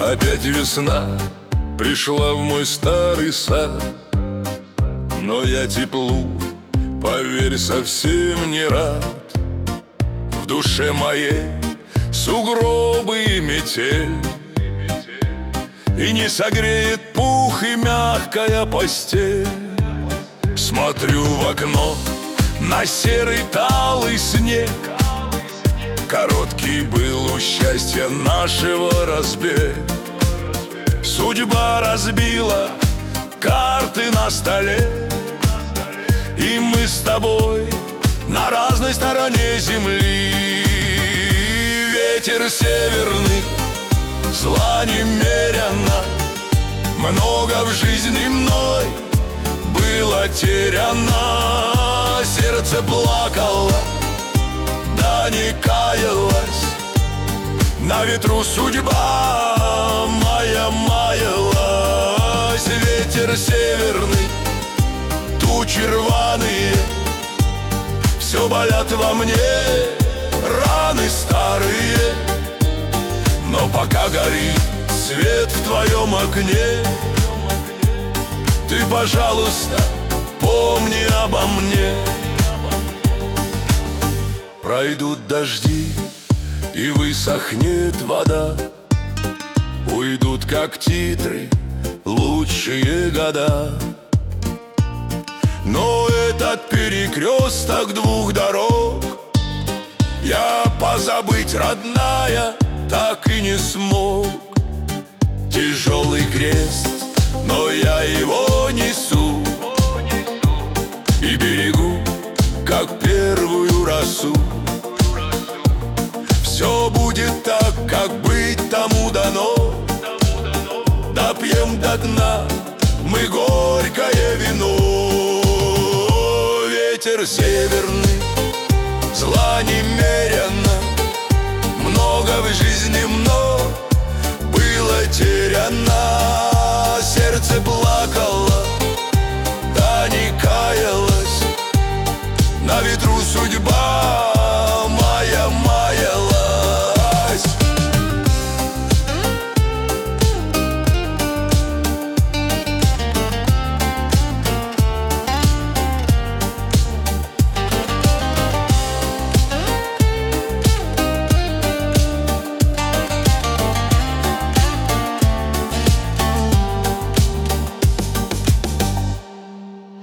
Опять весна пришла в мой старый сад, но я теплу, поверь, совсем не рад. В душе моей сугробы и метель, и не согреет пух и мягкая постель. Смотрю в окно на серый талый снег. Короткий был у счастья нашего разбег. Судьба разбила карты на столе, и мы с тобой на разной стороне земли. Ветер северный, зла немерено, много в жизни мной было теряно. Сердце плакало, да не каялось, на ветру судьба моя маялась. Ветер северный, тучи рваные, все болят во мне раны старые. Но пока горит свет в твоем окне, ты, пожалуйста, помни обо мне. Пройдут дожди, и высохнет вода, уйдут, как титры, лучшие года. Но этот перекресток двух дорог я позабыть, родная, так и не смог. Тяжелый крест, но я его несу и берегу, как первую росу. Все будет так, как быть тому дано. Допьем до дна мы горькое вино. Ветер северный, зла немерено, много в жизни мной было теряно. Сердце плакало, да не каялось, на ветру судьба